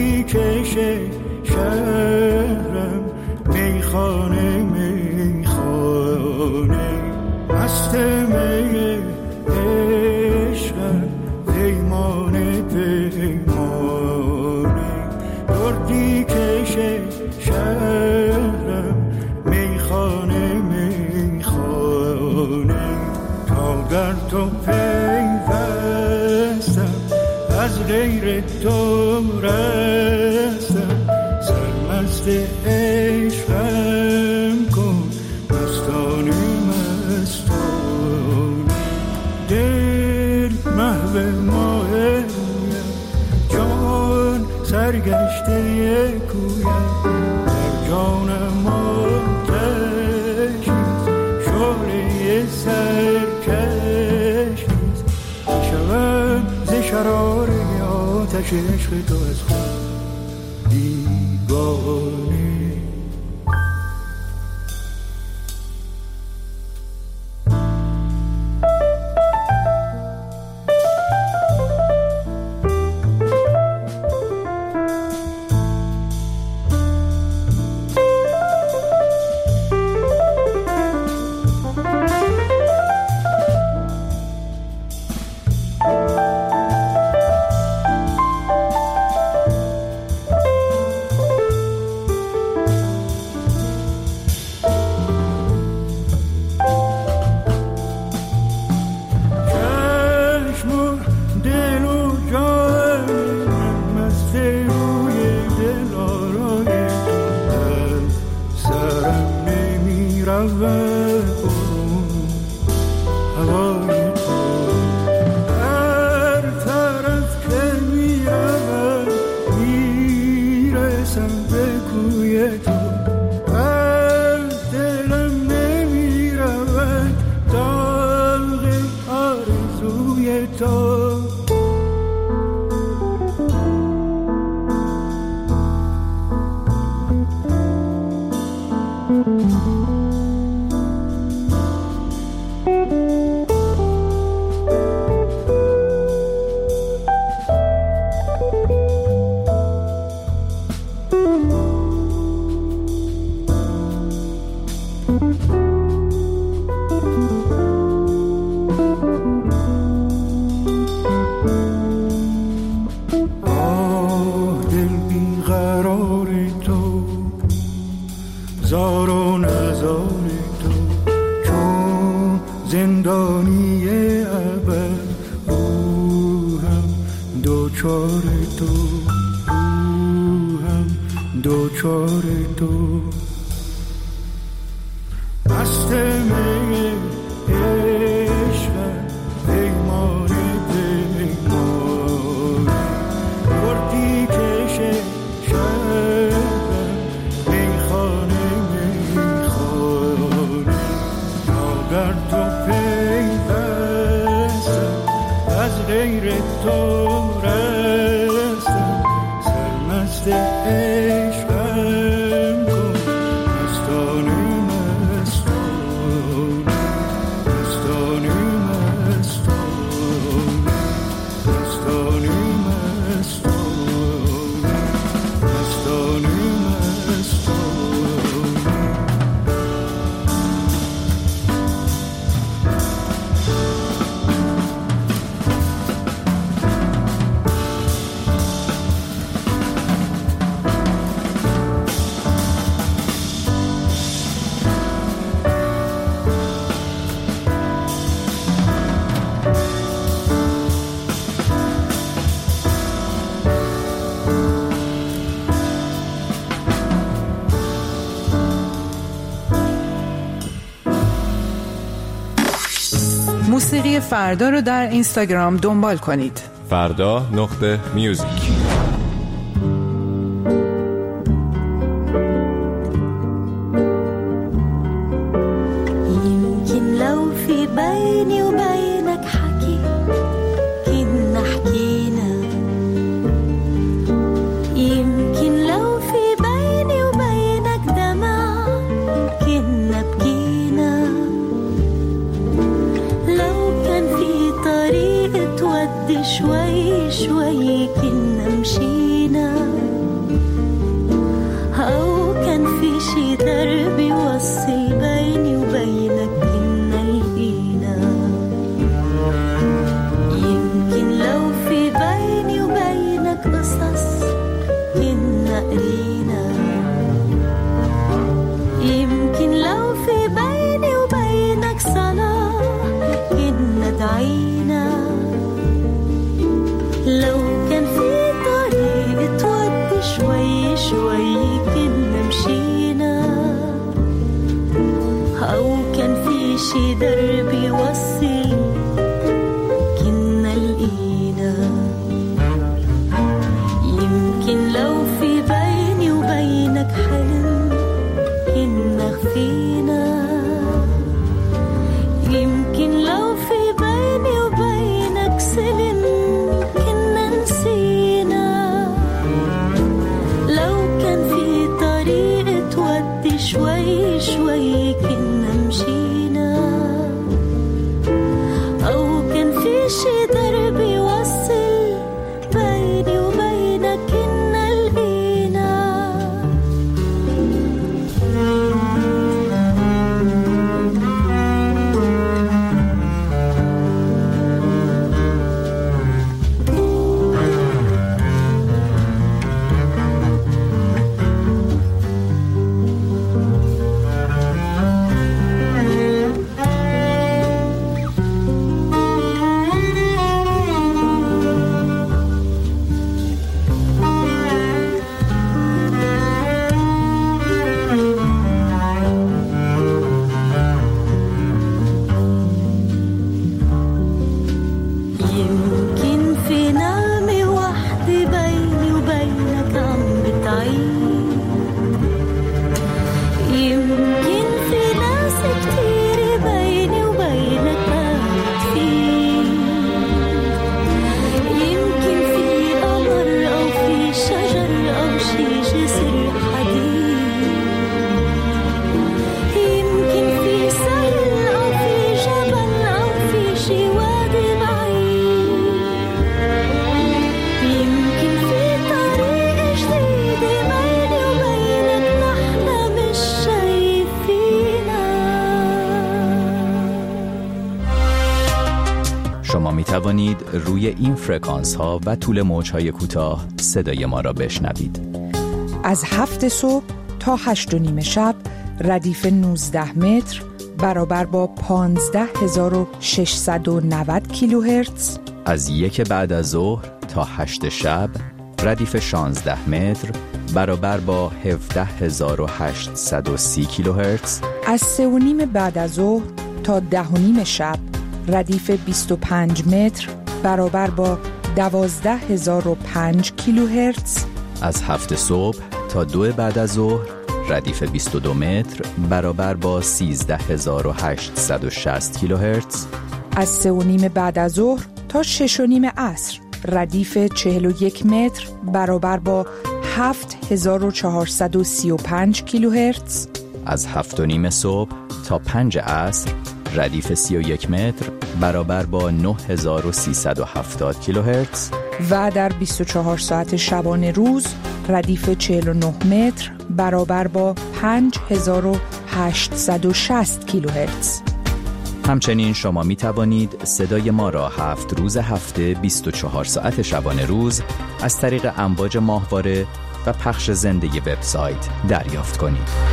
دردی کشه شهرم، میخانه میخانه مست می عشقم، پیمانه پیمانه دردی کشه شهرم، میخانه میخانه تا در تو پیوستم، از غیر تو رستم، سرمست عشقم کن مستانه مستانه. دل محو ماه جان سرگشته کویم، در جانم آتشی شعله سرکشی، شوم ز شرار آتش عشق تو از خود بیگانه. موسیقی فردا رو در اینستاگرام دنبال کنید. فردا.music. شوي شوي كنا شي درب يوصل كنا لقينا. يمكن لو في بيني وبينك حلم كنا خفينا. يمكن لو في بيني وبينك سلم كنا نسينا. لو كان في طريق تودي شوي شوي كنا مشينا. أو كان في شي درب يوصل بيني وبينك كنا لقينا. يمكن في نعمة واحدة بيني وبينك عم بتعيد. يمكن في ناس كتير بيني وبينك ما بتفيد. يمكن في قمر أو في شجر أو شي جسر حديد. يمكن في سهل أو في جبل أو في شي وادي بعيد. يمكن في طريق جديد بيني وبينك نحن مش شايفينها. شما می توانید روی این فرکانس ها و طول موج های کوتاه صدای ما را بشنوید. از 7 صبح تا 8:30 شب ردیف 19 متر برابر با 15690 کیلوهرتز. از 1 بعد از ظهر تا 8 شب ردیف 16 متر برابر با 17830 کیلوهرتز. از 3:30 بعد از ظهر تا 10:30 شب ردیف 25 متر برابر با 12005 کیلوهرتز. از 7 صبح تا 2 بعد از ظهر ردیف 22 متر برابر با 13860 کیلوهرتز. از 3:30 بعد از ظهر تا 6:30 عصر ردیف 41 متر برابر با 7435 کیلوهرتز. از 7:30 صبح تا 5 عصر ردیف 31 متر برابر با 9370 کیلوهرتز. و در 24 ساعت شبانه روز ردیف 49 متر برابر با 5860 کیلوهرتز. همچنین شما می توانید صدای ما را 7 روز هفته 24 ساعت شبانه روز از طریق امواج ماهواره و پخش زنده وبسایت دریافت کنید.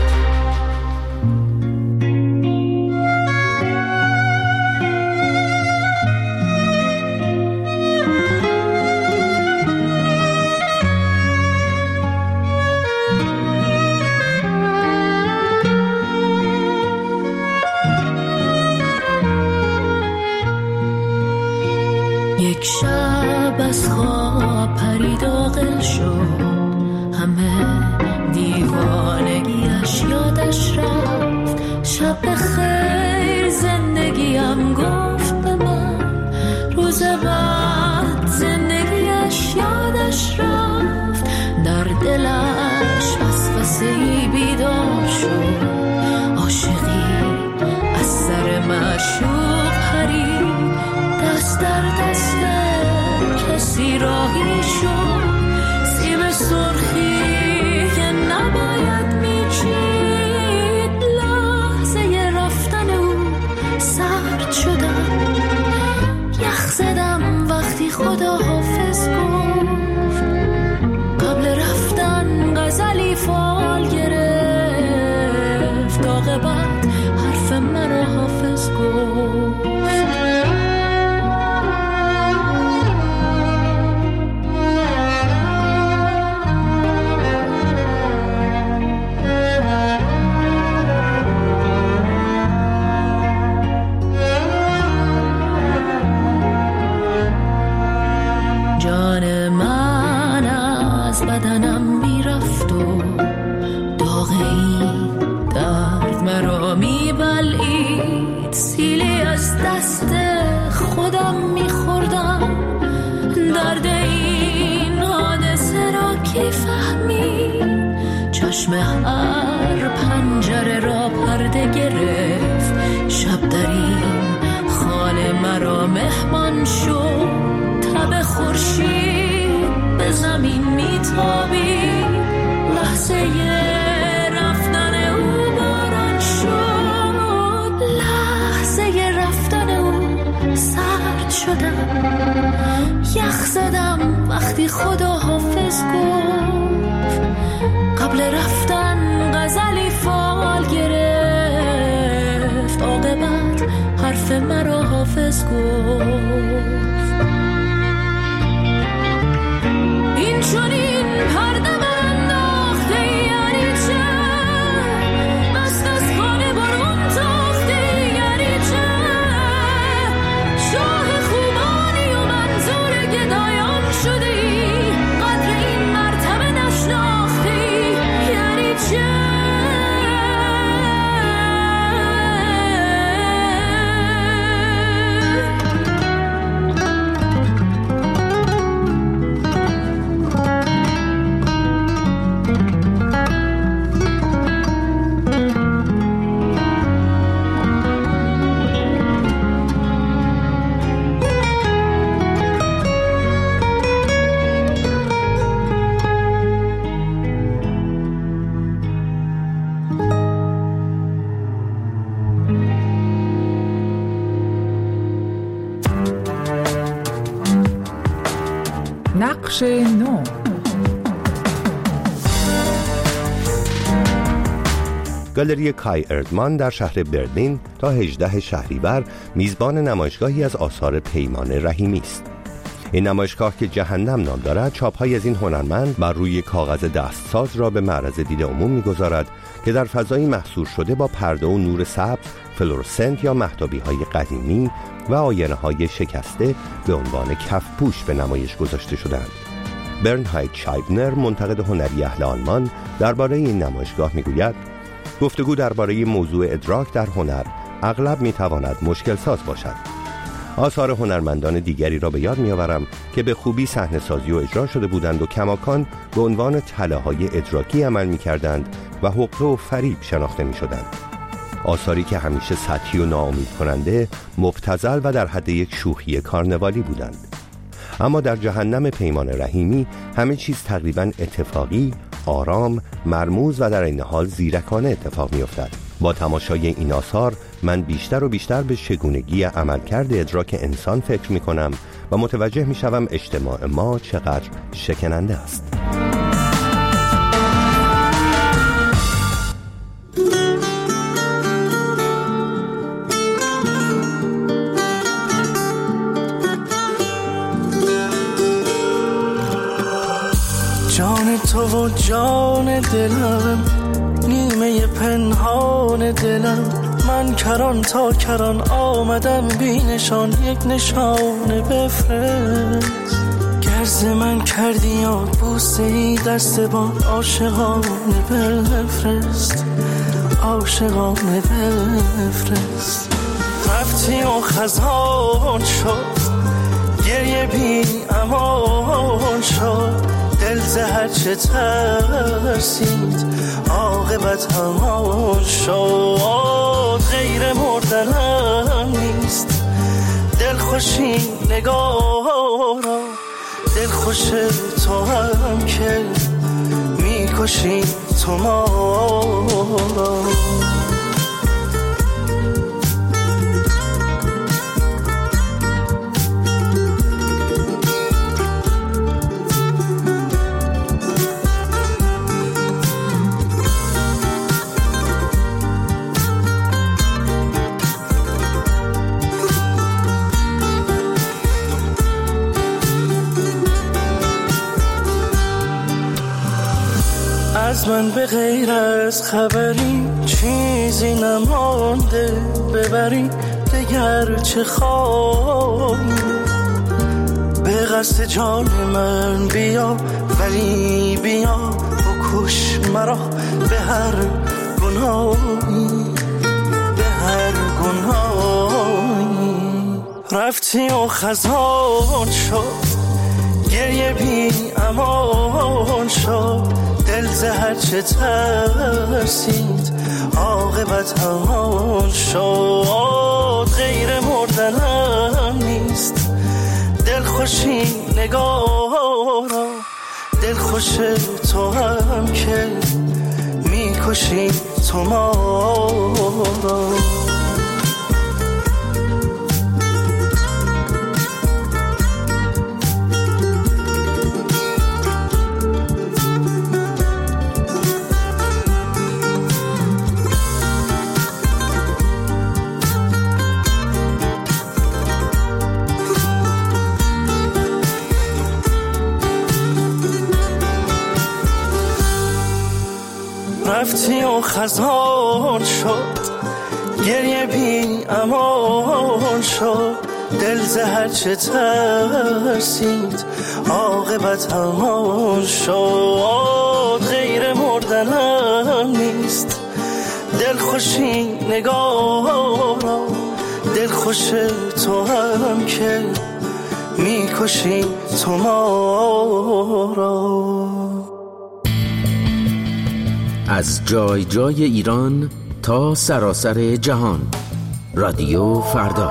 یک شب از خواب پرید عاقل شد، همه دیوانگیش یادش رفت. شب بخیر زندگیم گفت به من، روز بعد زندگیش یادش رفت. در دلش وسوسه‌ای بیدار شد، عاشقی از سر معشوق پرید. دست در دست کسی راهی شد، سیب سرخی که نباید میچید. لحظه رفتن او سرد شدم، یخ زدم وقتی خدا حافظ گفت. قبل رفتن غزلی فال گرفت، عاقبت حرف مرا حافظ گفت. میرفت و داغ این درد مرا میبلید. سیلی از دست خودم میخوردم، درد این حادثه را کی فهمید؟ چشم هر پنجره را پرده گرفت، شب در این خانه مرا مهمان شد. تب خورشید به زمین میتابید، لحظه رفتن او باران شد. لحظه رفتن او سرد شدم، یخ زدم وقتی خدا حافظ گفت. قبل رفتن غزلی فال گرفت، عاقبت حرف مرا حافظ گفت. این چنین پرده برانداخته یعنی چه؟ مست از خانه برون تاخته یعنی چه؟ شاه خوبانی و منظور گدایان شده ای، قدر این مرتبه نشناخته ای یعنی چه؟ نقش نو. گالری کای اردمان در شهر برلین تا 18 شهریور میزبان نمایشگاهی از آثار پیمان رحیمی است. این نمایشگاه که جهنم نام دارد، چاپ‌های از این هنرمند بر روی کاغذ دستساز را به معرض دید عموم می‌گذارد که در فضایی محصور شده با پرده و نور سبز، فلورسنت یا مهتابی‌های قدیمی و آینه‌های شکسته به عنوان کفپوش به نمایش گذاشته شدند. برنهاید شایبنر، منتقد هنری اهل آلمان، درباره این نمایشگاه می‌گوید: گفتگو درباره موضوع ادراک در هنر اغلب می‌تواند مشکل ساز باشد. آثار هنرمندان دیگری را به یاد می‌آورم که به خوبی صحنه‌سازی و اجرا شده بودند و کماکان به عنوان تله‌های ادراکی عمل می‌کردند و حقه و فریب شناخته می‌شدند. آثاری که همیشه سطحی و ناامید کننده، مبتذل و در حد یک شوخی کارنوالی بودند. اما در جهنم پیمان رحیمی همه چیز تقریباً اتفاقی، آرام، مرموز و در این حال زیرکانه اتفاق می‌افتد. با تماشای این آثار من بیشتر و بیشتر به چگونگی عملکرد ادراک انسان فکر می‌کنم و متوجه می‌شوم اجتماع ما چقدر شکننده است. جان تو و جان دلم، نیمه پنهان دلم، من کران تا کران آمدم بی نشان، یک نشانه بفرست. گرز من کردی یاد بوسه ای دست با عاشقانه بفرست، عاشقانه بفرست. رفتی و خزان شد، گریه بی امان شد، دل زهر چه ترسید، عاقبت همان شد. غیر مردنم نیست، دل خوشی نگاه را، دل خوش تو هم که میکشی تو ما را. از من به غیر از خبری چیزی نمانده، ببری دگر چه خواهی. به قصد جان من بیا، ولی بیا بکش مرا به هر گناهی، به هر گناهی. رفتی و خزان شد، گریه بی امان شد، دل زهر چه ترسید عاقبت همان شد. غیر مردنم نیست دل خوشی نگاه را، دل خوش تو هم که میکشی تو ما را. رفتی و خزان شد، گریه بی امان شد، دل زهر چه ترسید عاقبت همان شد. غیر مردنم نیست دل خوشی نگاه را، دل خوش تو هم که میکشی تو ما را. از جای جای ایران تا سراسر جهان، رادیو فردا.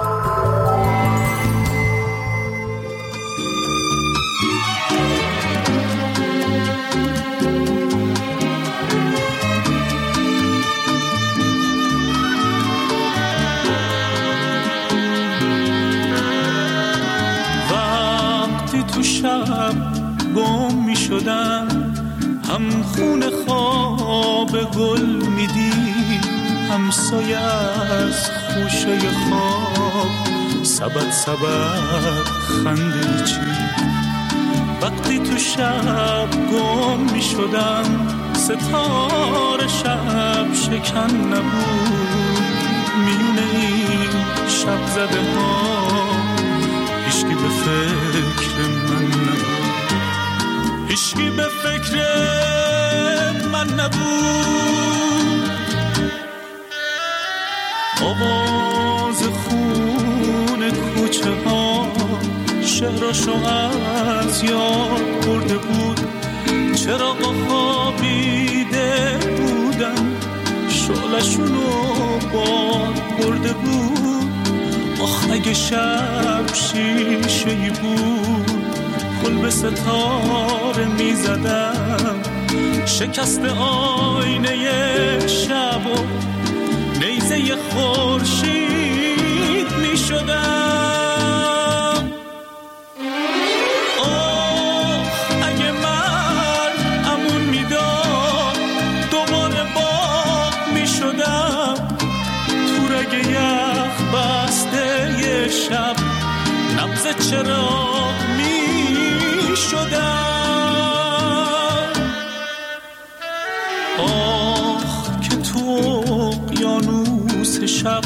وقتی تو شب گم می شدم، هم خون خواب گل میدی، هم سایه از خوشه خواب سبد خنده چی. وقتی تو شب گم میشدم، ستاره شب شکن نبود، میونه این شب زده ها هیچکی به فکر من نبود، هیچکی به فکر من نبود. آواز خون کوچه ها شهرشو از یاد برده بود، چراغا خوابیده بودن شعلشونو باد برده بود. آخ اگه شب شیشه‌ای بود، گل به ستاره می زدم، شکست آینه شب و نیزه خورشید می شدم. آه اگه مرگمون می داد، دوباره باغ می شدم، تو رگ یخ بسته ی شب نبض چراغ می شدم. آخ که تو اقیانوس شب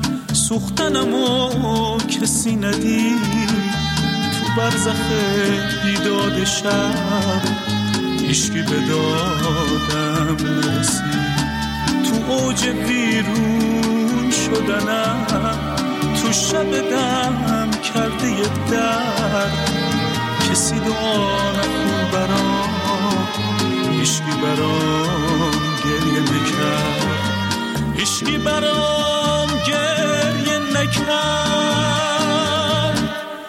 سوختنمو کسی ندید، تو برزخ بیداد شب هیچکی به دادم نرسید. تو اوج ویرون شدنم، تو شب دم کرده ی درد، کسی دعا نکن برام، هیچکی برام گریه نکرد، هیچکی برام گریه نکرد.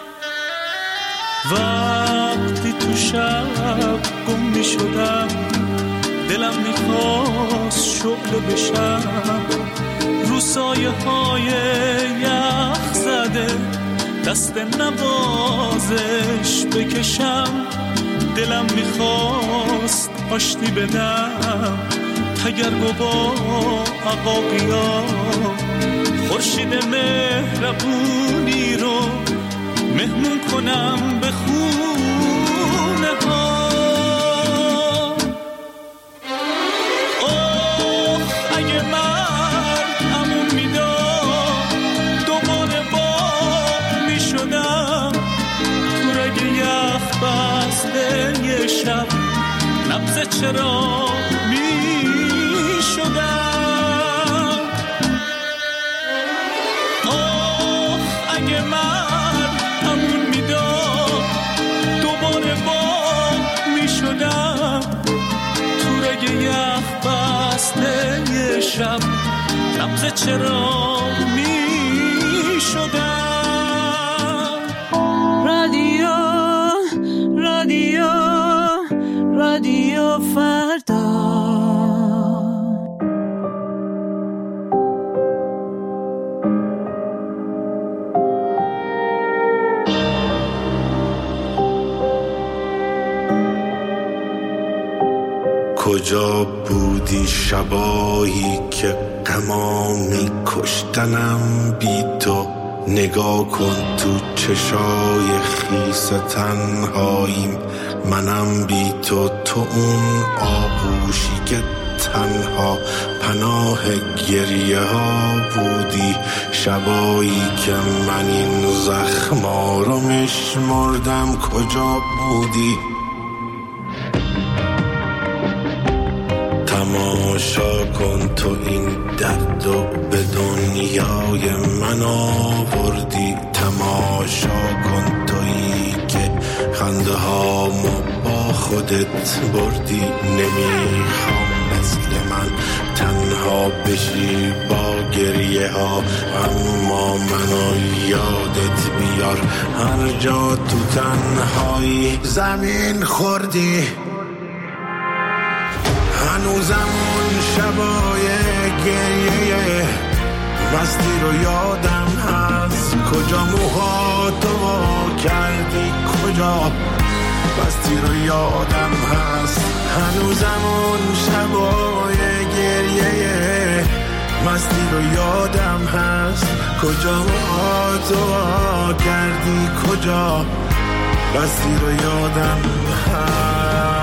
وقتی تو شب گم می شدم، دلم میخواست شعله بشم، رو سایه های یخ زده دست نوازش بکشم. دلم میخواست آشتی بدم، تگرگ با عقاقیا، خورشید مهربونی رو مهمون کنم به خونه ها. آخ اگه مرگمون میداد، دوباره باغ میشدم، تو رگ یخ بسته ی شب نبض سبز چرا می شدم. آخ اگه من همون میداد دوباره با می شدم. تو رگ یخ بسته یه شب سبز چرا می شدم. رادیو رادیو رادیو فردا. کجا بودی شبایی که غما می‌کشتنم بی تو؟ نگاه کن تو چشای خیس تنهاییم، منم بی تو. تو اون آغوشی که تنها پناه گریه ها بودی، شبایی که من این زخما رو میشمردم. کجا بودی؟ تماشا کن تو این درد و به دنیای من آوردی. تماشا کن تویی که خنده هامو با خودت بردی. نمیخوام مثل من تنها بشی با گریه ها، اما منو یادت بیار هر جا تو تنهایی زمین خوردی. هنوزم اون شبای گریه مستی رو یادم هست. کجا موهاتو کردی، کجا مستی رو یادم هست. هنوزم اون شبای گریه مستی رو یادم هست. کجا موهاتو کردی، کجا مستی رو یادم هست.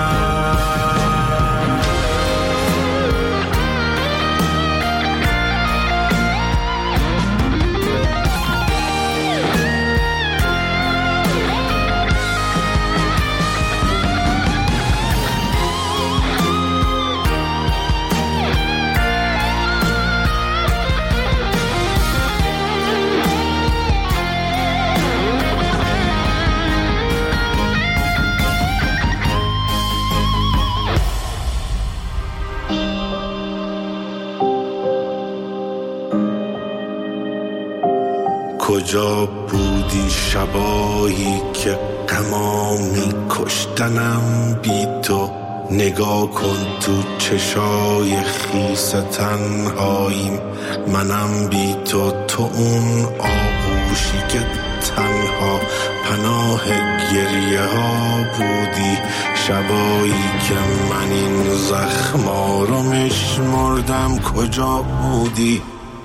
کجا بودی شبایی که غما می‌کشتنم بی تو؟ نگاه کن تو چشای خیس تنهاییم، منم بی تو. تو اون آغوشی که تنها پناه گریه ها بودی، شبایی که من این زخما رو میشمردم. کجا بودی؟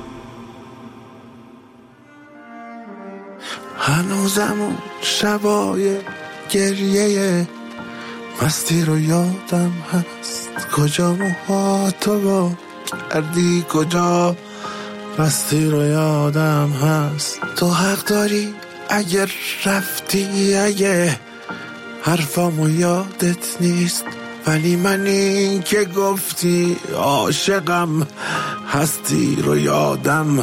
هنوزم اون شبای گریه مستی رو یادم هست. کجا موهاتو با کردی، کجا مستی رو یادم هست. تو حق داری اگر رفتی، اگه حرفامو یادت نیست، ولی من این که گفتی عاشقم هستی رو یادم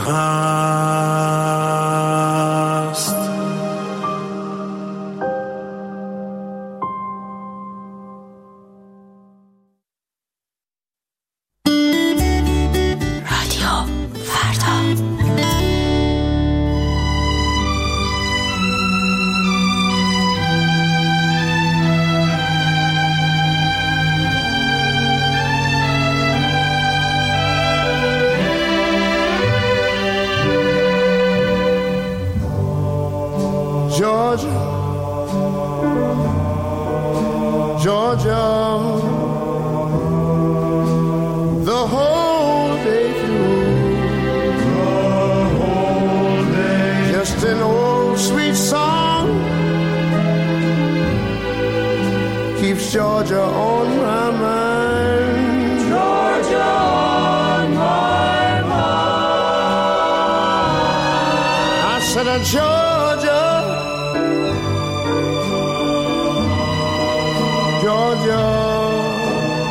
هست. Georgia, Georgia, the whole day through, just an old sweet song keeps Georgia on my mind. Georgia on my mind. I said, Georgia, Georgia,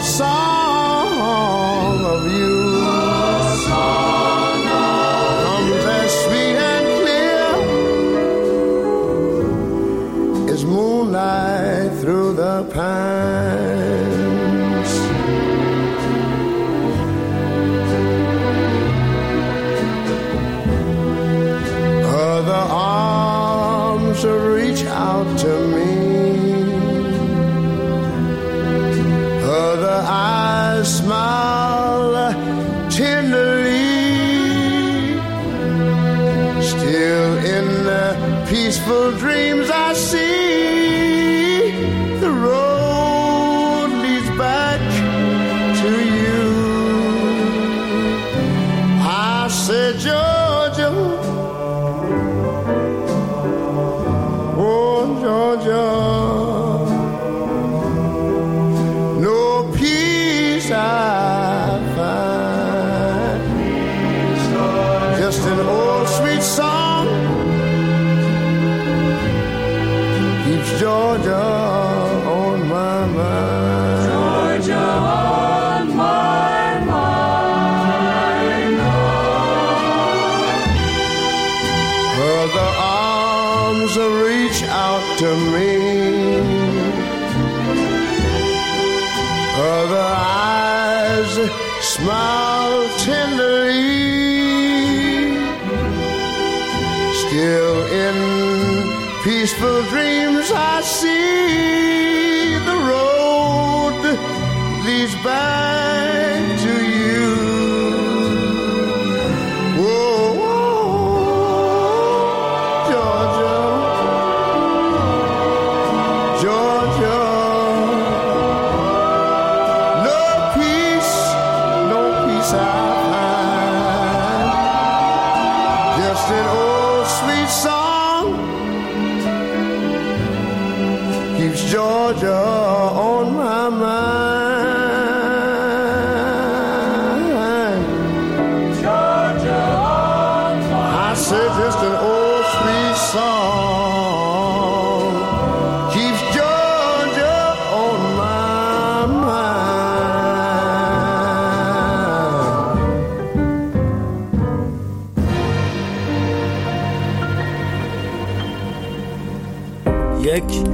song of you comes as sweet and clear as moonlight through the pines. Other arms reach out to me, other eyes smile tenderly. Still in the peaceful dreams I see, the road leads back to you. I said, Georgia, oh Georgia, no peace I find, just an old sweet song keeps Georgia on my mind. Georgia on my mind. Other arms reach out to me, other eyes smile tenderly. Still in peaceful dreams I see, the road leads back to you. Whoa, whoa, Georgia, Georgia. No peace I find, just an old sweet song keeps Georgia on my mind. Georgia on my mind. I said just an old sweet song keeps Georgia on my mind.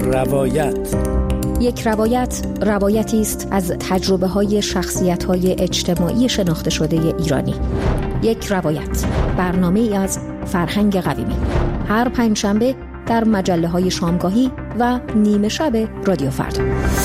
یک روایت روایتی است از تجربه‌های شخصیت‌های اجتماعی شناخته شده ایرانی. یک روایت، برنامه‌ای از فرهنگ قویمی، هر پنجشنبه در مجله‌های شامگاهی و نیمه شب رادیو فردا.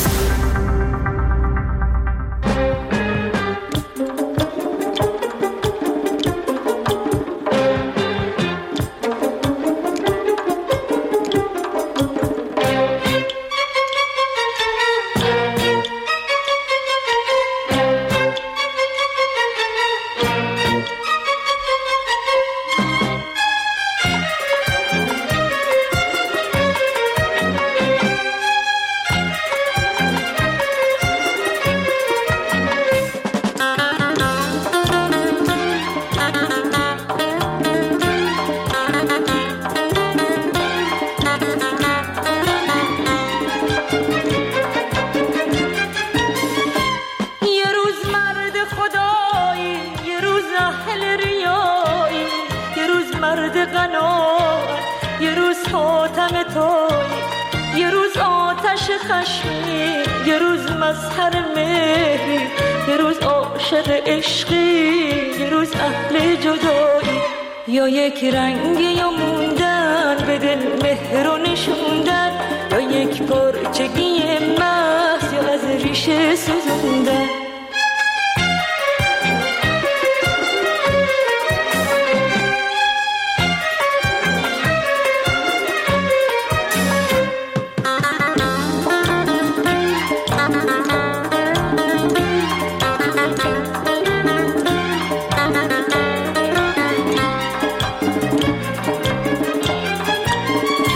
یه روز آتش خشمی، یه روز مظهر مهری، یه روز عاشق عشقی، یه روز اهل جدایی. یا یک رنگ یا موندن به دل مهر و نشوندن، یا یک پرچگی محض یا از ریشه سوزوندن.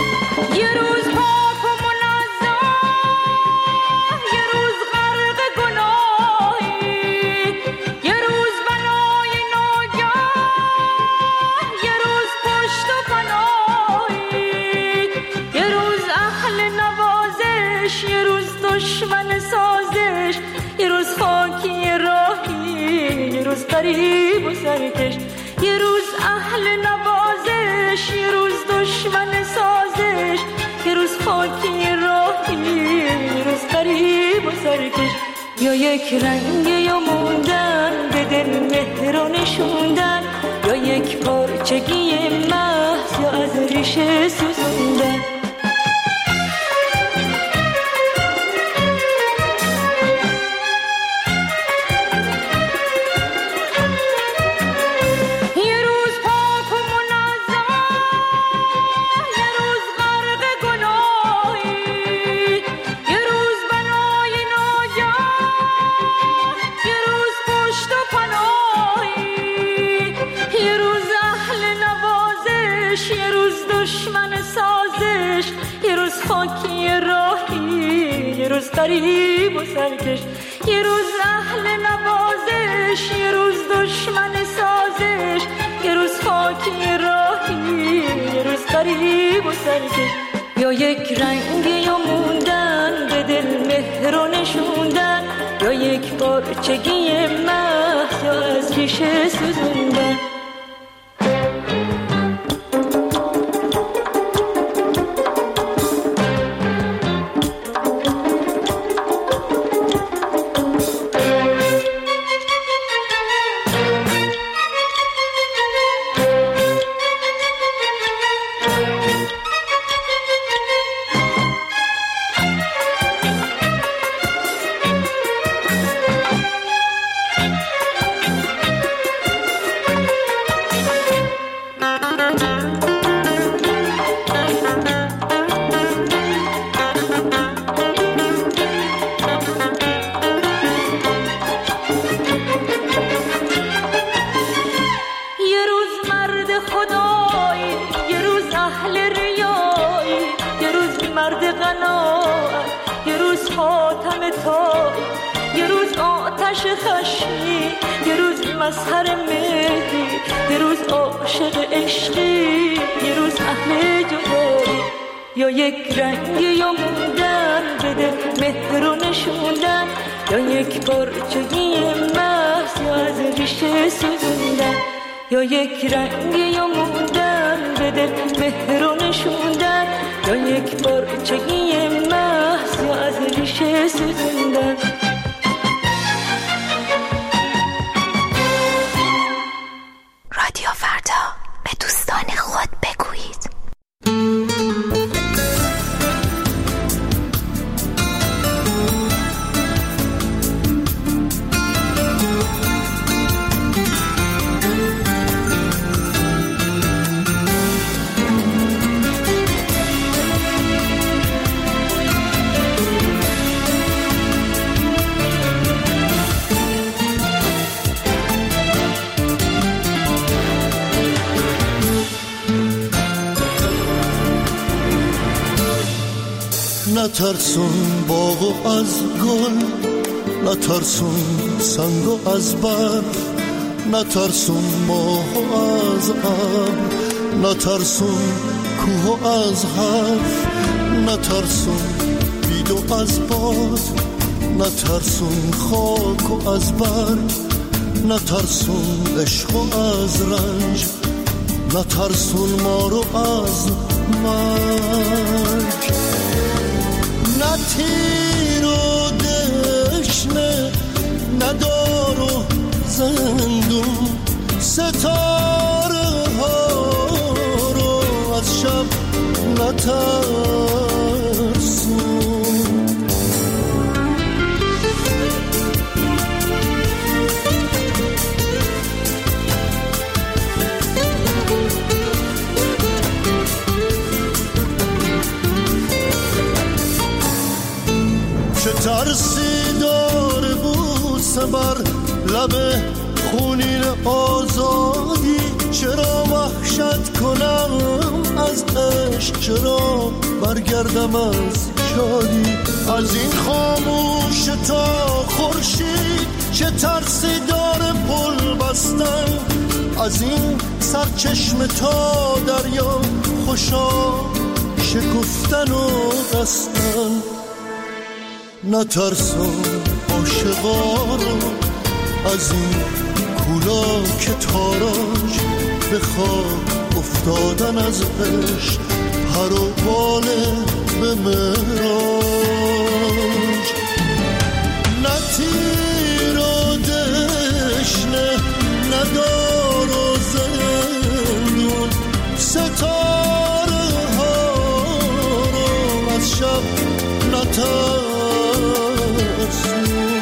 یه روز پاک و منزه، یه روز غرق گناه. غریب و سرکش، یه روز اهل نوازش، یه روز دشمن سازش، یه روز خاکی راهی، یه روز غریب و سرکش. یا یک رنگ یا موندن به دل مهر و نشوندن، یا یک پارچگی محض یا از ریشه سوزوندن. غریب و سرکش، یه روز اهل نوازش، یه روز دشمن سازش، یه روز خاکی راهی، یه روز غریب و سرکش. یا یک رنگ یا موندن به دل مهر و نشوندن، یا یک پارچگی محض یا از ریشه سوزوندن. مظهر مهری، یه روز عاشق عشقی، یه روز اهل جدایی. یا یک رنگ یا موندن به دل مهر و نشوندن، یا یک پارچگی محض یا از ریشه سوزوندن. یا یک رنگ یا موندن به دل مهر و نشوندن، یا یک پارچگی محض یا از ریشه سوزوندن. رادیو فردا، به دوستان خود بگویید. نترسون باغ از گل، نترسون سنگ از برف، نترسون ماه از ابر، نترسون کوه از حرف، نترسون بید از باد، نترسون خاک از برگ، نترسون عشق از رنج، نترسون ما رو از مرگ. نه تیر و دشنه، نه دار و زندون، ستاره ها رو از شب نترسون. چه ترسی داره بوسه بر لب خونین آزادی، چرا وحشت کنم از عشق، چرا برگردم از شادی. از این خاموش تا خورشید چه ترسی داره پل بستن، از این سرچشمه تا دریا خوشا شکفتن و دستن. نترسون عاشقا رو از این کولاک تاراج به خواب افتادن از عشق پر و باله به معراج نه تیر و دشنه نه دار و زندون ستاره ها رو از شب نترسون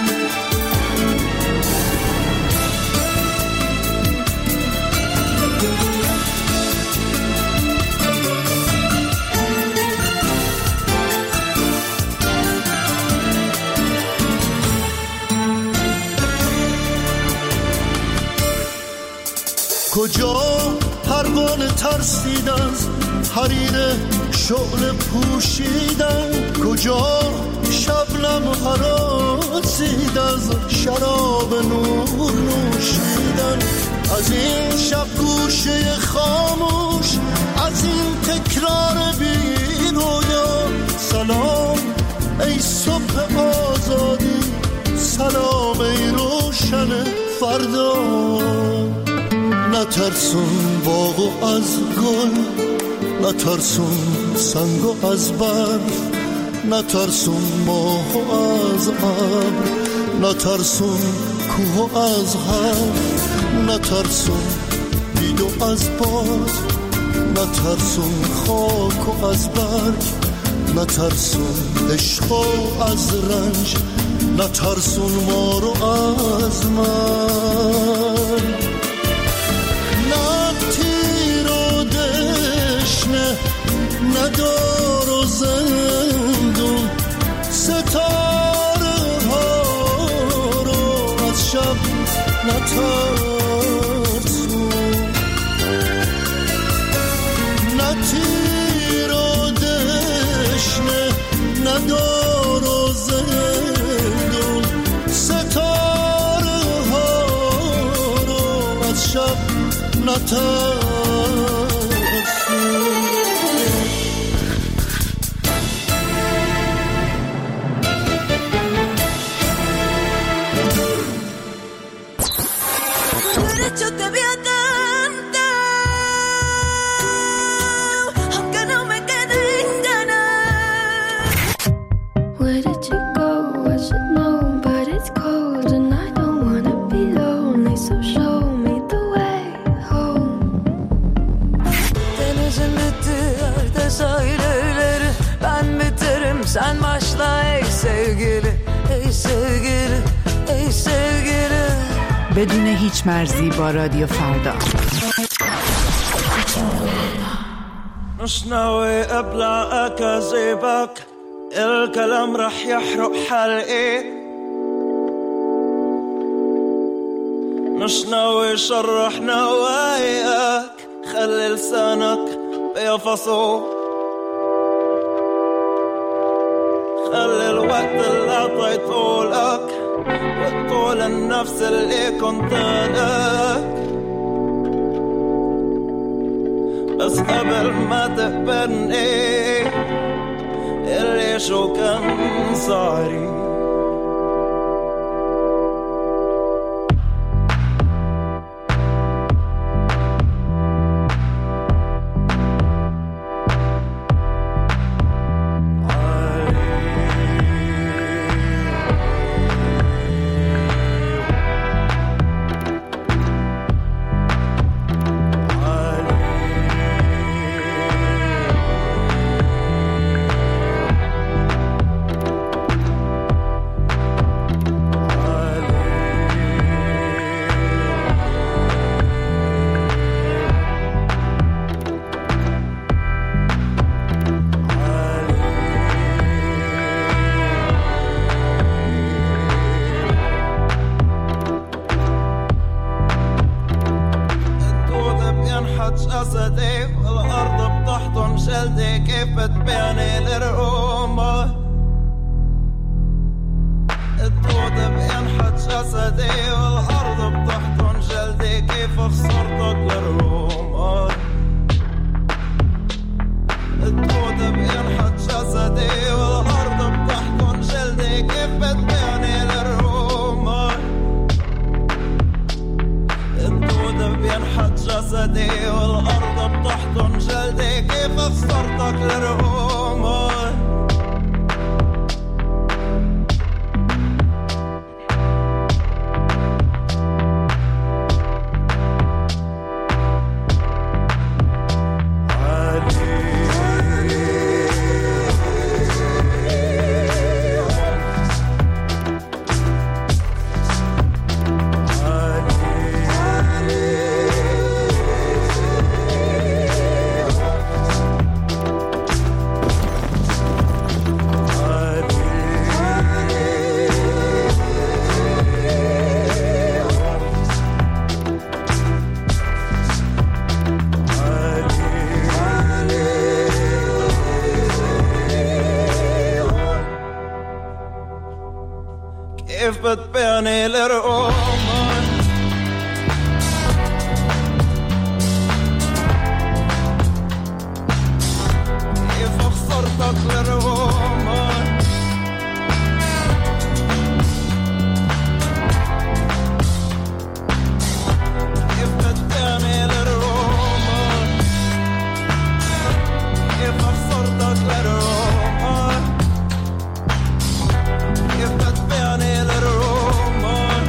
کجا پروانه ترسید از حریر شعله پوشیدن کجا شبنم هراسید از شراب نور نوشیدن از این شب گوشه خاموش از این تکرار بی رویا سلام ای صبح آزادی سلام ای روشن فردا نترسون باغو از گل نترسون سنگو از برف نترسون ماهو از ابر نترسون کوهو از حرف نترسون بیدو از باد نترسون خاکو از برگ نترسون عشقو از رنج نترسون ما رو از من ندار و زندون ستاره ها رو از شب نترسون نه تیر و دشنه ندار و زندون ستاره ها رو از شب نترسون Sen başla ey sevgili, ey sevgili, ey sevgili. بدون هیچ مرزی با رادیو فردا. مش ناوي ابلع اكاذيبك الكلام رح يحرق حلقي مش ناوي شرح نواياك خلي لسانك بيفصل خلي الوقت اللي اعطيته لك وطول النفس اللي كنت لك بس قبل ما تقبلني اللي شو كان صاري جسدي والأرض بتحضن جلدي كيف بتبيعني للرقومة الدود بينحت جسدي والأرض بتحضن جلدي كيف خسرتك للرقومة الدود بينحت جسدي والأرض بتحضن جلدي كيف بتبيعني للرقومة Ifet beneler oman Ifet sartaklar oman Ifet beneler oman Ifet sartaklar oman Ifet beneler oman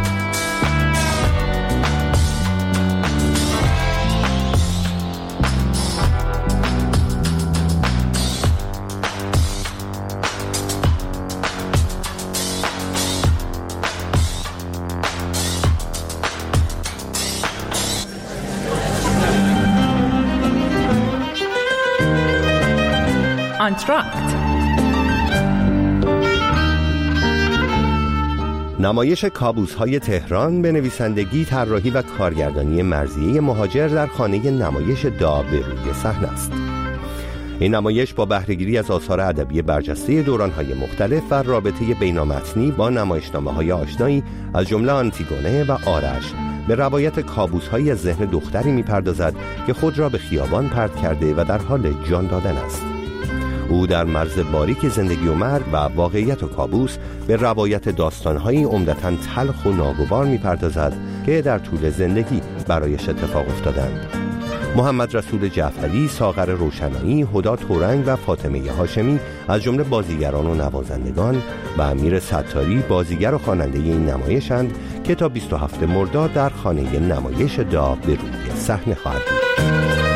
آنتراکت نمایش کابوس‌های تهران به نویسندگی، طراحی و کارگردانی مرضیه مهاجر در خانه نمایش دا به روی صحنه است. این نمایش با بهره‌گیری از آثار ادبی برجسته دوران‌های مختلف و رابطه بین‌متنی با نمایشنامه‌های آشنایی از جمله آنتیگونه و آرش به روایت کابوس‌هایی از ذهن دختری می‌پردازد که خود را به خیابان پرت کرده و در حال جان دادن است. او در مرز باریک زندگی و مرگ و واقعیت و کابوس به روایت داستان‌های عمدتاً تلخ و ناگوار می‌پردازد که در طول زندگی برایش اتفاق افتادند. محمد رسول جعفری، ساغر روشنایی، هدی تورنگ و فاطمه هاشمی از جمله بازیگران و نوازندگان و امیر ستاری بازیگر و خواننده این نمایشند که تا 27 مرداد در خانه نمایش دا به روی صحنه خواهد بود.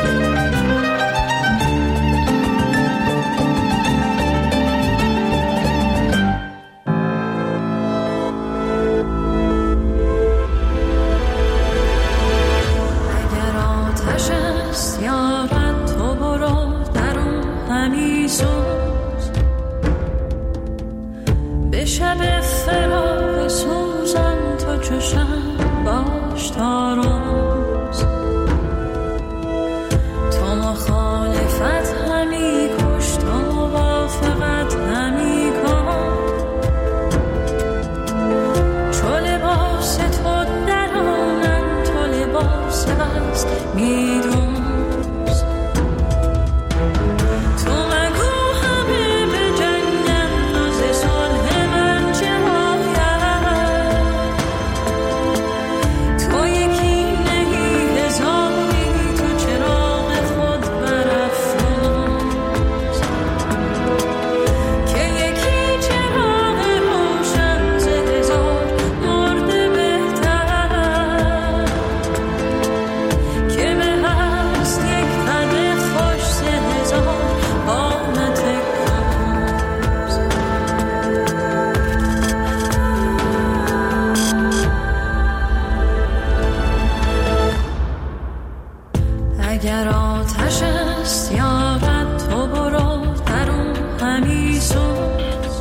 اگر آتش است یارد تو برو در اون همی سوز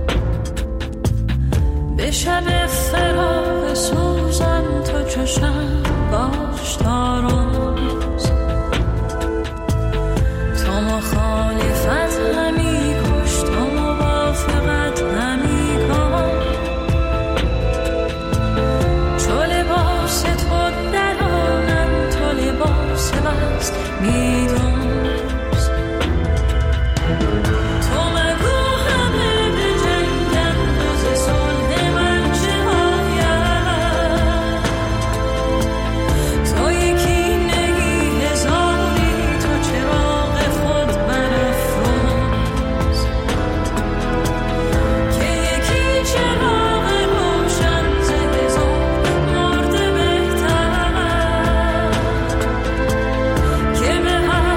به شب فراق سوزم تو چشم باش تا روز تو مخالفت همی کش تو موافقت همی کن چو لباس تو درانم تو لباس بست میدونز تو مگو همه به جنگن روز صلح من چه آید تو یکی نگی هزاری تو چراغ خود برافروز که یکی چراغ روشن ز هزار مرد بهتر که به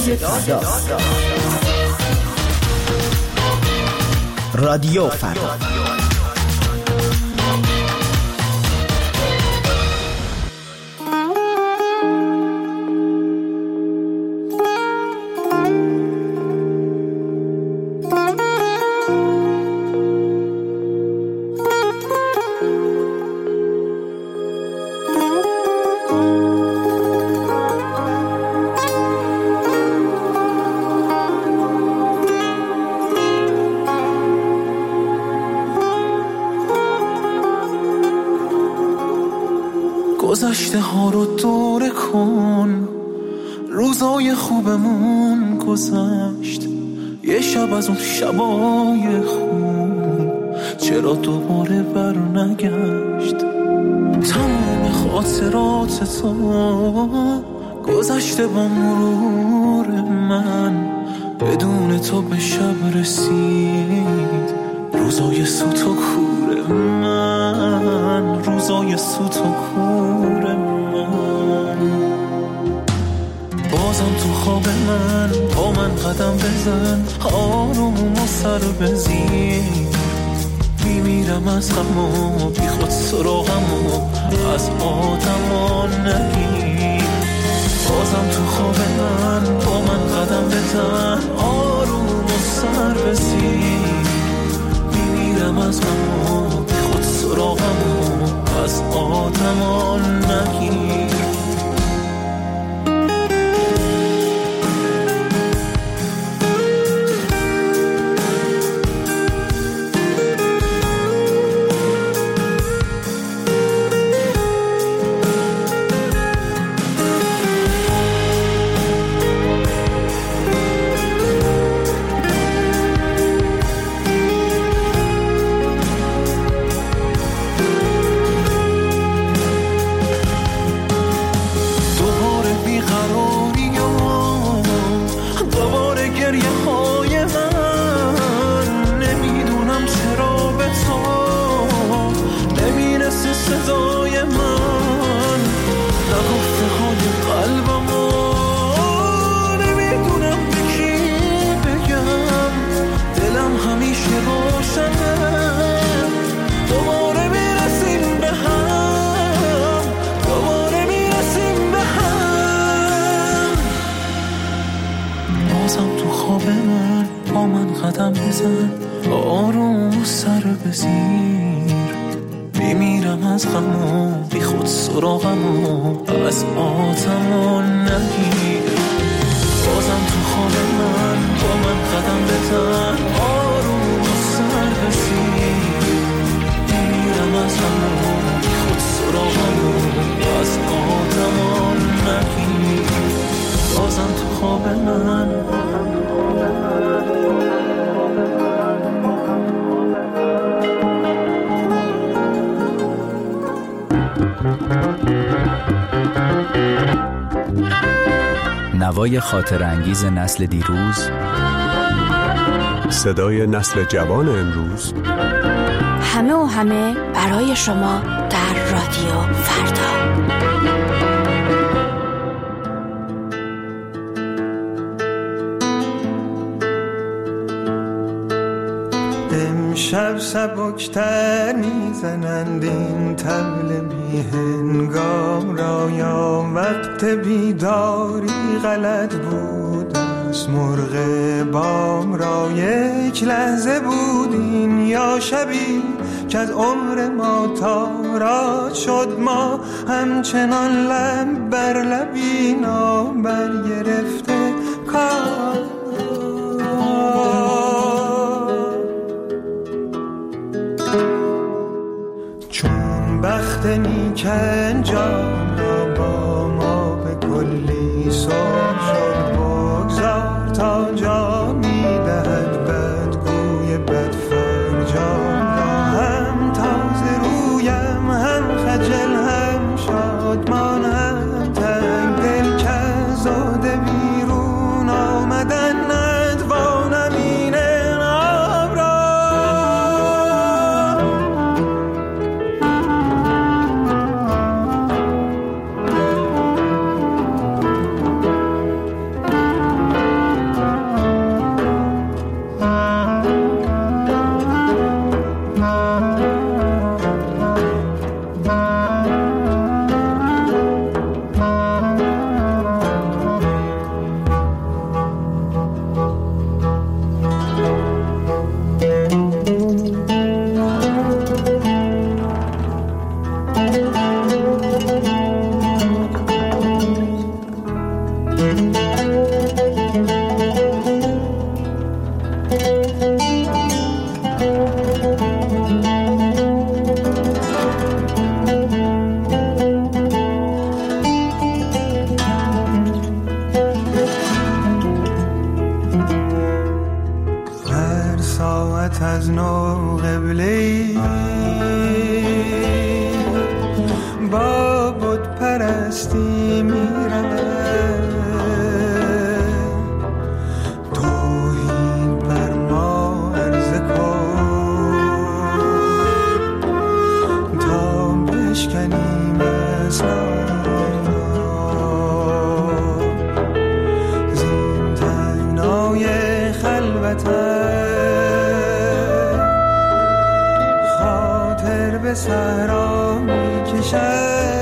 فردا. رادیو فردا. گذشته ها رو دوره کن، روزای خوبمون گذشت، یه شب از اون شبای خوب چرا دوباره بر نگشت؟ تمام خاطرات تو گذشته با مرور من، بدون تو به شب رسید روزای سوت و کور من، روزای سوت و کور من. بازم تو خواب من با من قدم بزن، آروم و سر بزیر، میمیرم از غم و بی خود سراغم و از آدما نگیر. بازم تو خواب من با من قدم بزن، آروم و سر بزیر، میمیرم از غم و بی خود سراغم و از آدما نگیر. آروم سر بزیر، بمیرم از غم و بی خود سراغم و از آدما نگیر. بازم تو خواب من با من قدم بزن، آروم سر بزیر، بمیرم از غم و بی خود سراغم و از آدما نگیر. بازم تو خواب من نوای خاطر انگیز نسل دیروز، صدای نسل جوان امروز، همه و همه برای شما در رادیو فردا. امشب سبکتر میزنند این طبل بی هنگام را، یا وقت بیداری غلط بود از مرغ بام را. یک لحظه بود این یا شبی که از عمر ما تاراج شد، ما همچنان لب بر لبی نابر گرفته کار. چون بخت نیک انجام را با ما به کلی سر شد، بگذار تا جا میدهد بدگوی بدفرجام را. هم تازه رویم هم خجل هم شادمان، هم تنگ دل که زاده بیرون آمدن ندوانم این انعام را. ساعت از نو قبله با بت پرستی میرود توحید بر ما عرضه کن تا بشکنیم اسلام زین تنگنای خلوتم خاطر به صحرا میکشد